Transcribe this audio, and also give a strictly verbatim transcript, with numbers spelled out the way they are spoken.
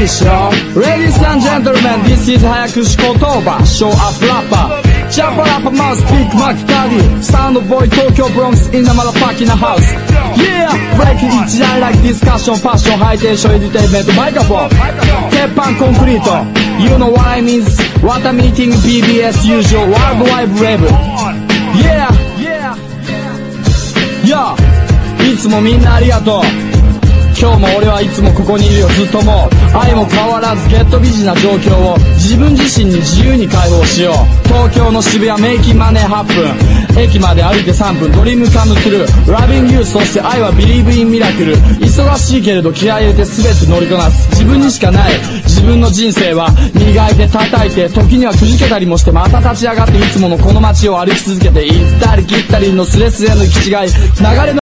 ーショー Ladies and gentlemen, this is 早口言葉 Show up rapperジャパラッパマウスビッグマックダディサウンドボーイ東京ブロンクス in the motherfucking house Yeah! Break it 一覧 like discussion ファッションハイテンションエディテイメントマイクロフォン鉄板コンクリート You know what I mean What a meeting ビービーエス usual World Wide Web Yeah! Yeah! Yeah! いつもみんなありがとう今日も俺はいつもここにいるよずっともう愛も変わらずゲットビジな状況を自分自身に自由に解放しよう東京の渋谷メイキンマネーはっぷん駅まで歩いてさんぷんドリームカムトゥルーラビングユーそして愛はビリーブインミラクル忙しいけれど気合い入れて全て乗りこなす自分にしかない自分の人生は磨いて叩いて時にはくじけたりもしてまた立ち上がっていつものこの街を歩き続けて行ったり来ったりのスレスレの行き違い流れの